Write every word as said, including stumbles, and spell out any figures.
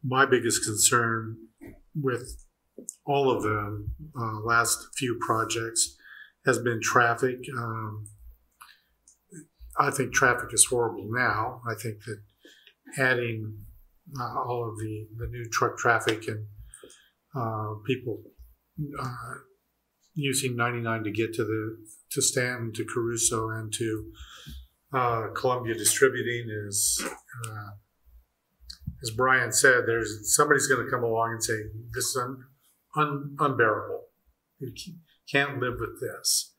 my biggest concern with all of the uh, last few projects has been traffic. Um, I think traffic is horrible now. I think that adding uh, all of the, the new truck traffic and uh, people uh, using ninety-nine to get to the to Stanton, to Caruso, and to uh, Columbia Distributing is, uh, as Brian said, there's somebody's going to come along and say this is un, un, unbearable. You can't live with this.